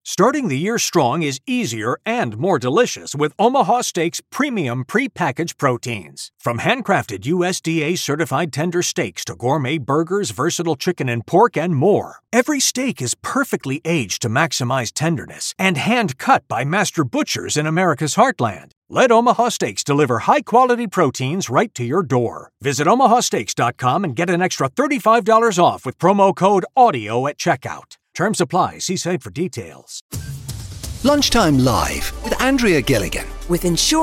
Starting the year strong is easier and more delicious with Omaha Steaks premium pre-packaged proteins. From handcrafted USDA-certified tender steaks to gourmet burgers, versatile chicken and pork, and more. Every steak is perfectly aged to maximize tenderness and hand-cut by master butchers in America's heartland. Let Omaha Steaks deliver high-quality proteins right to your door. Visit omahasteaks.com and get an extra $35 off with promo code AUDIO at checkout. Terms apply. See site for details. Lunchtime Live with Andrea Gilligan with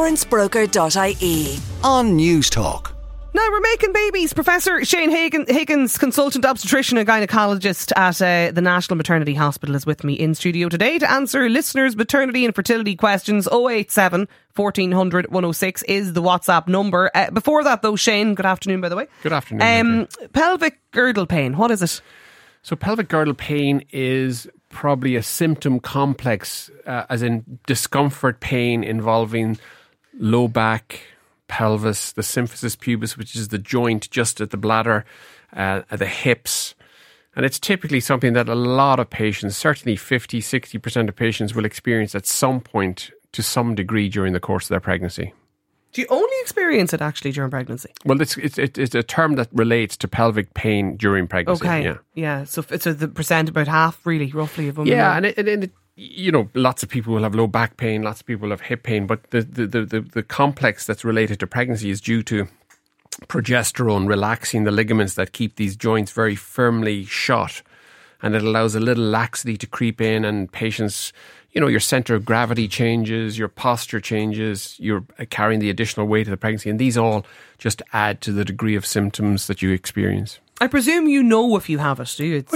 insurancebroker.ie on News Talk. Now we're making babies. Professor Shane Higgins, consultant obstetrician and gynaecologist at the National Maternity Hospital, is with me in studio today to answer listeners' maternity and fertility questions. 087 1400 106 is the WhatsApp number. Before that though, Shane, good afternoon by the way. Good afternoon. Pelvic girdle pain, what is it? So pelvic girdle pain is probably a symptom complex, as in discomfort pain involving low back, pelvis, the symphysis pubis, which is the joint just at the bladder, at the hips. And it's typically something that a lot of patients, certainly 50-60% of patients, will experience at some point to some degree during the course of their pregnancy. Do you only experience it actually during pregnancy? Well, it's a term that relates to pelvic pain during pregnancy. Okay. Yeah. So the percent, about half, really, roughly, of women. Yeah, and it you know, lots of people will have low back pain, lots of people have hip pain, but the complex that's related to pregnancy is due to progesterone relaxing the ligaments that keep these joints very firmly shut, and it allows a little laxity to creep in, and patients, you know, your centre of gravity changes, your posture changes, you're carrying the additional weight of the pregnancy, and these all just add to the degree of symptoms that you experience. I presume you know if you have it, do you?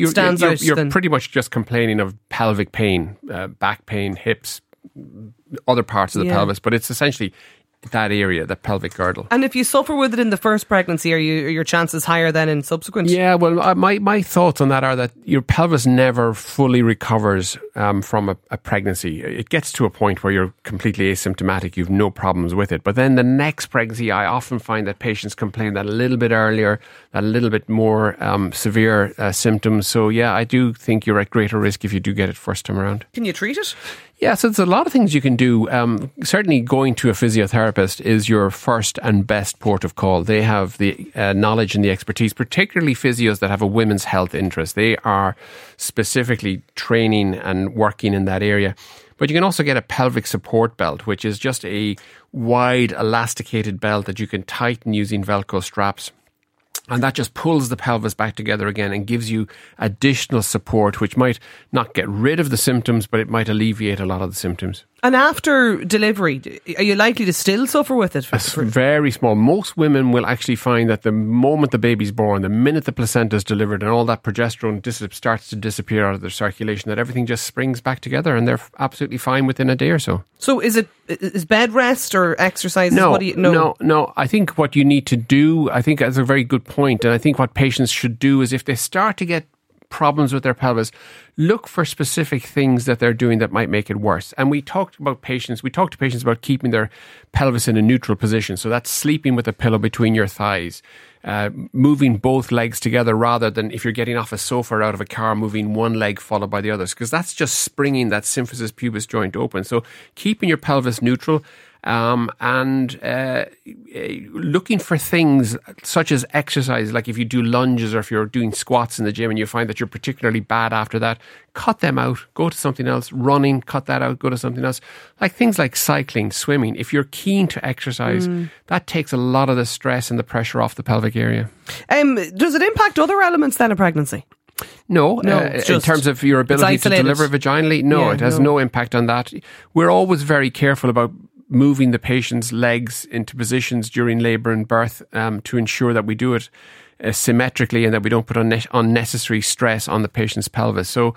You're pretty much just complaining of pelvic pain, back pain, hips, other parts of the pelvis, but it's essentially that area, the pelvic girdle. And if you suffer with it in the first pregnancy, are your chances higher than in subsequent? Yeah, well, my thoughts on that are that your pelvis never fully recovers from a pregnancy. It gets to a point where you're completely asymptomatic, you've no problems with it. But then the next pregnancy, I often find that patients complain that a little bit earlier, that a little bit more severe symptoms. So yeah, I do think you're at greater risk if you do get it first time around. Can you treat it? Yeah, so there's a lot of things you can do. Certainly going to a physiotherapist is your first and best port of call. They have the knowledge and the expertise, particularly physios that have a women's health interest. They are specifically training and working in that area. But you can also get a pelvic support belt, which is just a wide elasticated belt that you can tighten using Velcro straps. And that just pulls the pelvis back together again and gives you additional support, which might not get rid of the symptoms, but it might alleviate a lot of the symptoms. And after delivery, are you likely to still suffer with it? Very small. Most women will actually find that the moment the baby's born, the minute the placenta is delivered and all that progesterone starts to disappear out of their circulation, that everything just springs back together and they're absolutely fine within a day or so. So is bed rest or exercises? No. I think what you need to do, I think that's a very good point, and I think what patients should do is if they start to get problems with their pelvis, look for specific things that they're doing that might make it worse. And we talk to patients about keeping their pelvis in a neutral position. So that's sleeping with a pillow between your thighs, moving both legs together rather than if you're getting off a sofa or out of a car, moving one leg followed by the others, because that's just springing that symphysis pubis joint open. So keeping your pelvis neutral, and looking for things such as exercise, like if you do lunges or if you're doing squats in the gym and you find that you're particularly bad after that, cut them out, go to something else. Running, cut that out, go to something else. Like things like cycling, swimming. If you're keen to exercise, that takes a lot of the stress and the pressure off the pelvic area. Does it impact other elements then of pregnancy? No, in terms of your ability to deliver vaginally, it has no impact on that. We're always very careful about moving the patient's legs into positions during labour and birth to ensure that we do it symmetrically and that we don't put unnecessary stress on the patient's pelvis. So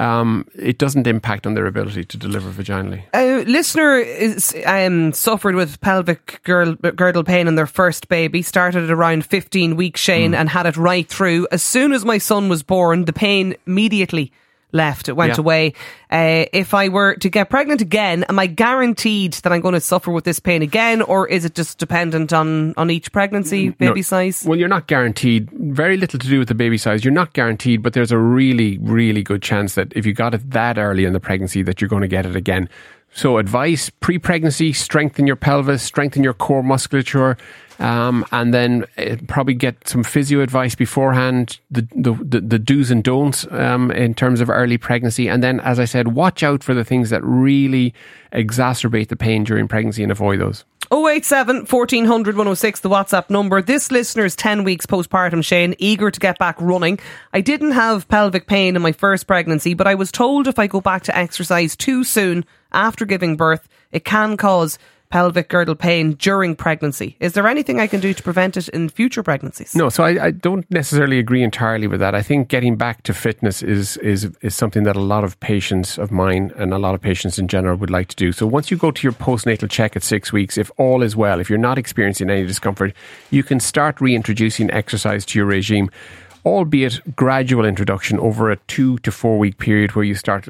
it doesn't impact on their ability to deliver vaginally. A listener is suffered with pelvic girdle pain in their first baby, started at around 15 weeks, Shane, and had it right through. As soon as my son was born, the pain immediately left. It went away. If I were to get pregnant again, am I guaranteed that I'm going to suffer with this pain again, or is it just dependent on each pregnancy, baby size? Well, you're not guaranteed. Very little to do with the baby size. You're not guaranteed, but there's a really, really good chance that if you got it that early in the pregnancy that you're going to get it again. So advice, pre-pregnancy, strengthen your pelvis, strengthen your core musculature, and then probably get some physio advice beforehand, the do's and don'ts in terms of early pregnancy. And then, as I said, watch out for the things that really exacerbate the pain during pregnancy and avoid those. 087 1400 106, the WhatsApp number. This listener's 10 weeks postpartum, Shane, eager to get back running. I didn't have pelvic pain in my first pregnancy, but I was told if I go back to exercise too soon after giving birth, it can cause pelvic girdle pain during pregnancy. Is there anything I can do to prevent it in future pregnancies? No, so I don't necessarily agree entirely with that. I think getting back to fitness is something that a lot of patients of mine and a lot of patients in general would like to do. So once you go to your postnatal check at 6 weeks, if all is well, if you're not experiencing any discomfort, you can start reintroducing exercise to your regime, albeit gradual introduction over a 2 to 4 week period where you start,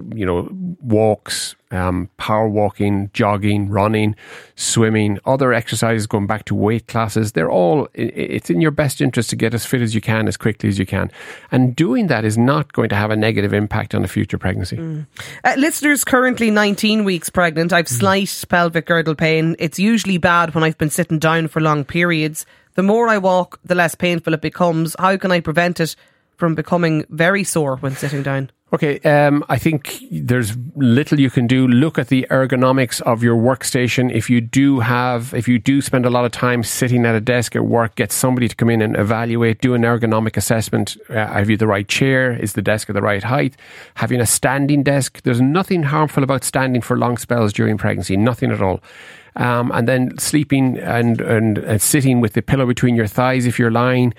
walks, power walking, jogging, running, swimming, other exercises, going back to weight classes. They're all, it's in your best interest to get as fit as you can, as quickly as you can. And doing that is not going to have a negative impact on a future pregnancy. Listeners currently 19 weeks pregnant. I've slight pelvic girdle pain. It's usually bad when I've been sitting down for long periods. The more I walk, the less painful it becomes. How can I prevent it from becoming very sore when sitting down? Okay, I think there's little you can do. Look at the ergonomics of your workstation. If you do spend a lot of time sitting at a desk at work, get somebody to come in and evaluate, do an ergonomic assessment. Have you the right chair? Is the desk at the right height? Having a standing desk. There's nothing harmful about standing for long spells during pregnancy. Nothing at all. And then sleeping and sitting with the pillow between your thighs if you're lying,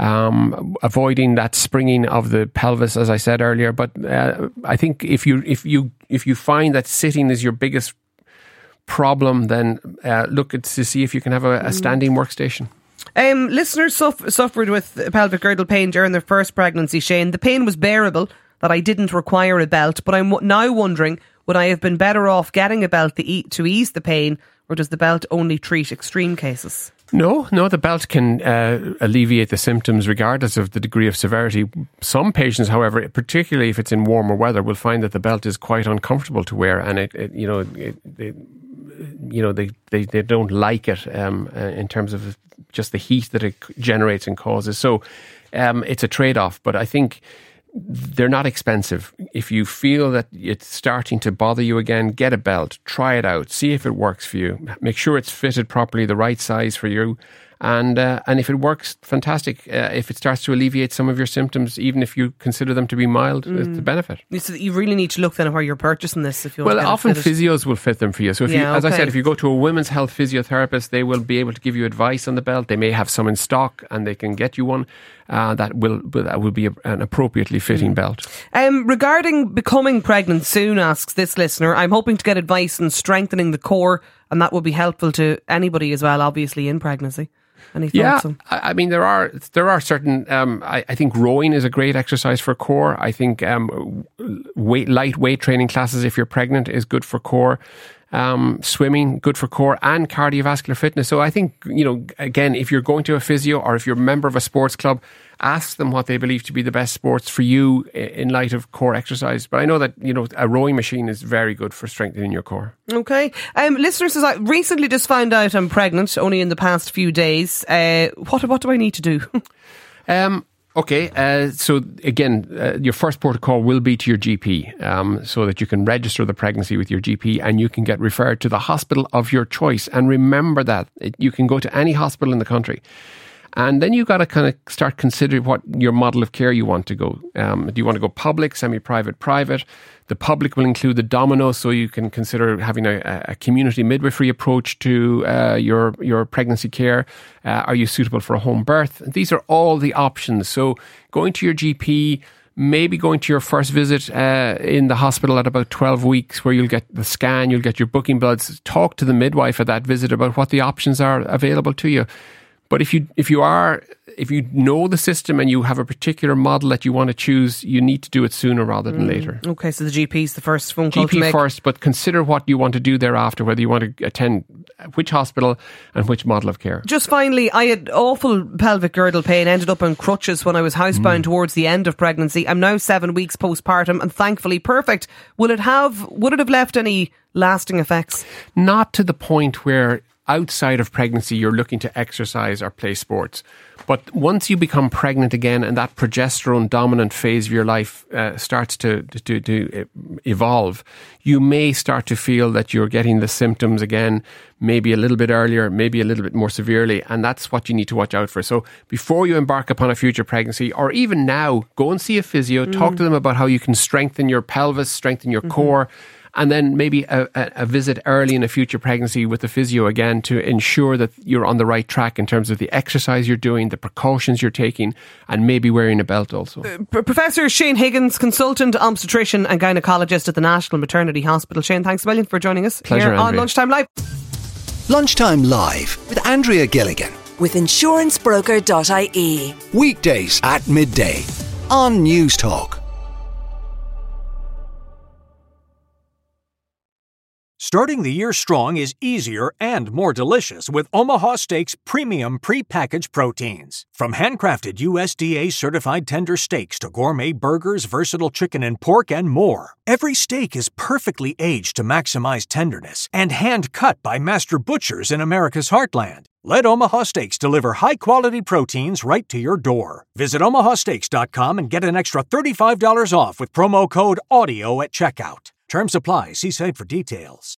avoiding that springing of the pelvis, as I said earlier. But I think if you find that sitting is your biggest problem, then look to see if you can have a standing workstation. Listeners suffered with pelvic girdle pain during their first pregnancy, Shane. The pain was bearable, that I didn't require a belt, but I'm now wondering, would I have been better off getting a belt to ease the pain, or does the belt only treat extreme cases? No, the belt can alleviate the symptoms regardless of the degree of severity. Some patients, however, particularly if it's in warmer weather, will find that the belt is quite uncomfortable to wear, and they don't like it in terms of just the heat that it generates and causes. So it's a trade-off, but I think they're not expensive. If you feel that it's starting to bother you again, get a belt, try it out, see if it works for you. Make sure it's fitted properly, the right size for you. And if it works, fantastic. If it starts to alleviate some of your symptoms, even if you consider them to be mild, it's a benefit. So you really need to look then at where you're purchasing this. If you want often physios will fit them for you. So as I said, if you go to a women's health physiotherapist, they will be able to give you advice on the belt. They may have some in stock, and they can get you one that will be an appropriately fitting belt. Regarding becoming pregnant soon, asks this listener, I'm hoping to get advice on strengthening the core, and that will be helpful to anybody as well, obviously, in pregnancy. Any thoughts? I mean, there are certain. I think rowing is a great exercise for core. I think light weight training classes, if you're pregnant, is good for core. Swimming, good for core and cardiovascular fitness. So I think, again, if you're going to a physio or if you're a member of a sports club, ask them what they believe to be the best sports for you in light of core exercise. But I know that, a rowing machine is very good for strengthening your core. Okay. Listener says, I recently just found out I'm pregnant, only in the past few days. What do I need to do? Okay, so again, your first protocol will be to your GP, so that you can register the pregnancy with your GP and you can get referred to the hospital of your choice. And remember that you can go to any hospital in the country. And then you've got to kind of start considering what your model of care you want to go. Do you want to go public, semi-private, private? The public will include the domino, so you can consider having a community midwifery approach to your pregnancy care. Are you suitable for a home birth? These are all the options. So going to your GP, maybe going to your first visit in the hospital at about 12 weeks, where you'll get the scan, you'll get your booking bloods. Talk to the midwife at that visit about what the options are available to you. But if you know the system and you have a particular model that you want to choose, you need to do it sooner rather than later. Okay, so the GP is the first phone call to GP make. first, but consider what you want to do thereafter, whether you want to attend which hospital and which model of care. Just finally, I had awful pelvic girdle pain, ended up on crutches when I was housebound towards the end of pregnancy. I'm now 7 weeks postpartum and thankfully perfect. Would it have left any lasting effects? Not to the point where outside of pregnancy you're looking to exercise or play sports. But once you become pregnant again and that progesterone dominant phase of your life starts to evolve, you may start to feel that you're getting the symptoms again, maybe a little bit earlier, maybe a little bit more severely, and that's what you need to watch out for. So before you embark upon a future pregnancy, or even now, go and see a physio, talk to them about how you can strengthen your pelvis, strengthen your core, and then maybe a visit early in a future pregnancy with the physio again to ensure that you're on the right track in terms of the exercise you're doing, the precautions you're taking, and maybe wearing a belt also. Professor Shane Higgins, consultant obstetrician and gynaecologist at the National Maternity Hospital. Shane, thanks a million for joining us Pleasure, here on Andrea. Lunchtime Live. Lunchtime Live with Andrea Gilligan. With insurancebroker.ie. Weekdays at midday on News Talk. Starting the year strong is easier and more delicious with Omaha Steaks premium pre-packaged proteins. From handcrafted USDA certified tender steaks to gourmet burgers, versatile chicken and pork, and more. Every steak is perfectly aged to maximize tenderness and hand-cut by master butchers in America's heartland. Let Omaha Steaks deliver high-quality proteins right to your door. Visit omahasteaks.com and get an extra $35 off with promo code AUDIO at checkout. Terms apply. See site for details.